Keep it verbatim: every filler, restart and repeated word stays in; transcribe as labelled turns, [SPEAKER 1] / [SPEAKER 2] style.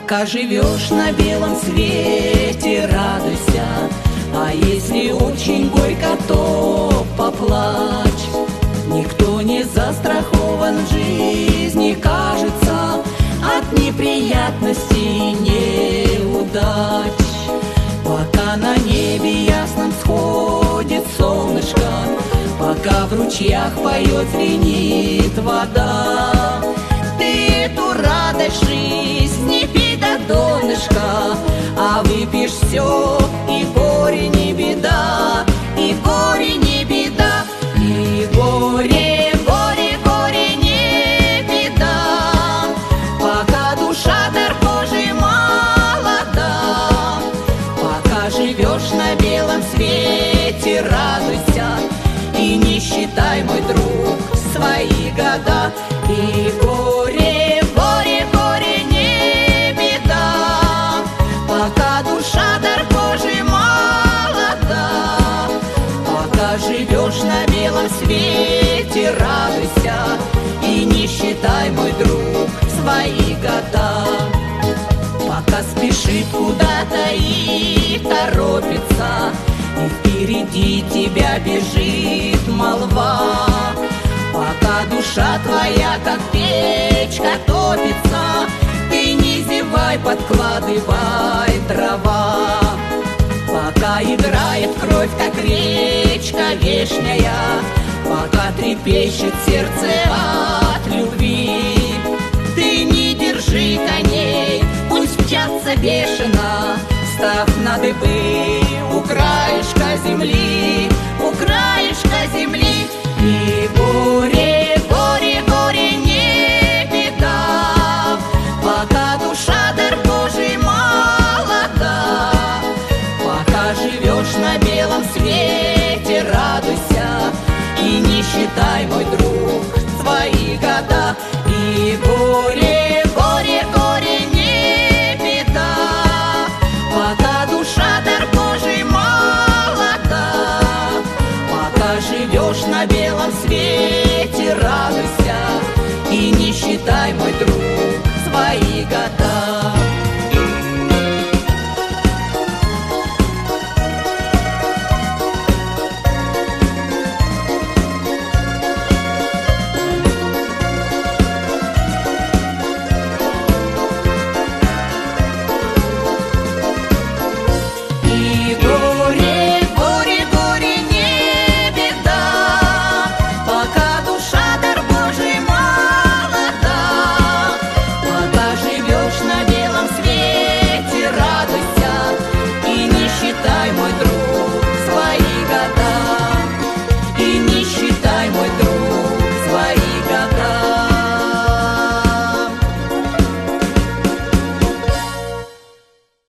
[SPEAKER 1] Пока живешь на белом свете, радуйся, а если очень горько, то поплачь. Никто не застрахован в жизни, кажется, от неприятностей, неудач. Пока на небе ясном сходит солнышко, пока в ручьях поет, звенит вода, ты эту радость жизни пей до донышка, а выпьешь все, и горе не беда, и горе не беда, и горе, горе, горе не беда. Пока душа дар Божий молода, пока живешь на белом свете, радуйся и не считай, мой друг, свои года. И горе, горе, горе не беда, пока душа дар Божий молода, пока живешь на белом свете, радуйся и не считай, мой друг, свои года. Пока спешит куда-то и торопится, и впереди тебя бежит молва, пока душа твоя, как печка, топится, ты не зевай, подкладывай дрова. Пока играет кровь, как речка вешняя, пока трепещет сердце от любви, ты не держи коней, пусть мчатся бешено, став на дыбы у краешка земли, у краешка земли. И горе, горе, горе не беда, пока душа дар Божий молода, пока живешь на белом свете, радуйся и не считай, мой друг, свои года. И горе, горе, горе не беда, пока душа дар Божий молода, пока живешь на белом свете, радуйся и не считай, мой друг, свои года.